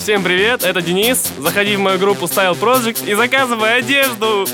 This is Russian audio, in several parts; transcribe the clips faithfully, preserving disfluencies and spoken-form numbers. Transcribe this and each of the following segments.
Всем привет, это Денис. Заходи в мою группу Style Project и заказывай одежду.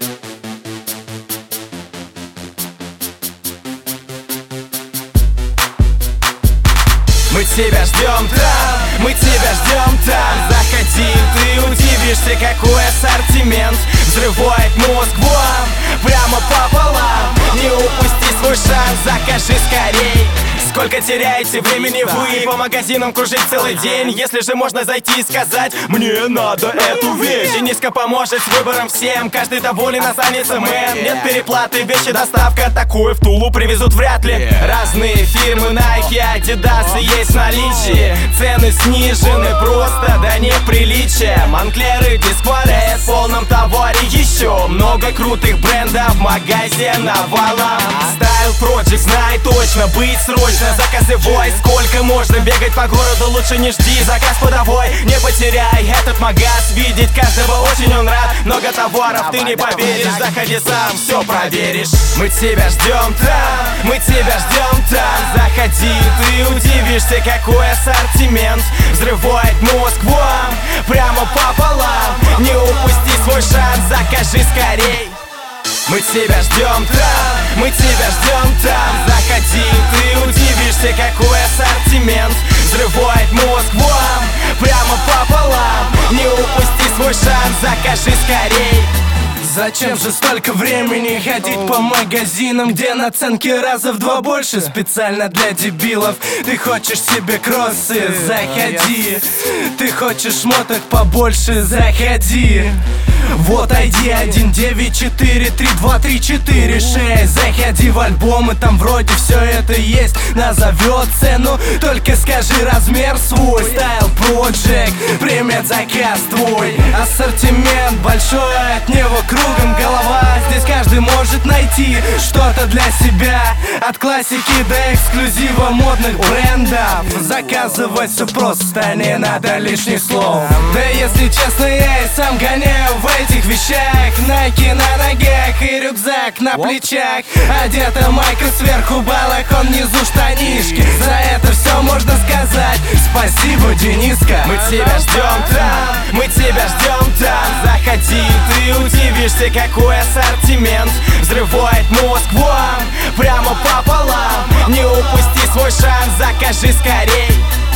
Мы тебя ждем там, мы тебя ждем там. Заходи, ты удивишься, какой ассортимент взрывает мозг вам прямо пополам. Не упусти свой шанс, закажи скорей. Сколько теряете времени вы по магазинам кружить целый день? Если же можно зайти и сказать: мне надо эту вещь. Дениска поможет с выбором всем, каждый доволен, останется мэн. Нет переплаты, вещи доставка, такое в Тулу привезут вряд ли. Разные фирмы, Nike, Adidas есть в наличии. Цены снижены просто до неприличия. Монклеры, Дисквале в полном товаре. Еще много крутых брендов в магазе навалом. Style Project, знай точно, быть срочно. Заказы вой, сколько можно бегать по городу, лучше не жди, заказ подавай. Не потеряй этот магаз, видеть каждого очень он рад. Много товаров, ты не поверишь, заходи сам, все проверишь. Мы тебя ждем там, мы тебя ждем там. Заходи, ты удивишься, какой ассортимент взрывает мозг вам прямо пополам. Не упусти свой шанс, закажи скорей. Мы тебя ждем там, мы тебя ждем там. Заходи, ты удивишься, какой ассортимент взрывает мозг вам прямо пополам. Не упусти свой шанс, закажи скорей. Зачем же столько времени ходить по магазинам, где наценки раза в два больше? Специально для дебилов. Ты хочешь себе кроссы? Заходи. Ты хочешь моток побольше? Заходи. Вот ай ди один девять четыре три два три четыре шесть. Заходи в альбомы, там вроде все это есть. Назовет цену, только скажи размер свой. Style Project примет заказ твой. Ассортимент большой, от него кругом голова. Здесь каждый может найти что-то для себя. От классики до эксклюзива модных брендов. Заказывать все просто, не надо лишних слов. Да если честно, я и сам гоняю в этих вещах. Найки на ногах и рюкзак на плечах. Одета майка сверху, балахон внизу штанишки. За это все можно сказать спасибо, Дениска. Мы тебя ждем там, мы тебя ждем там. Заходи, ты удивишься, какой ассортимент взрывает мозг вам прямо пополам. Не упусти свой шанс, закажи скорей.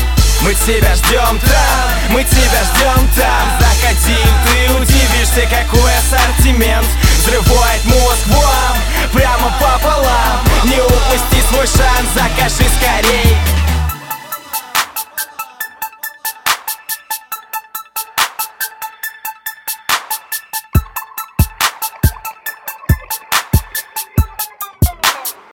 Мы тебя ждем там, мы тебя ждем там. Заходи, ты удивишься, какой ассортимент взрывает мозг вам прямо пополам. Не упусти свой шанс, закажи скорей.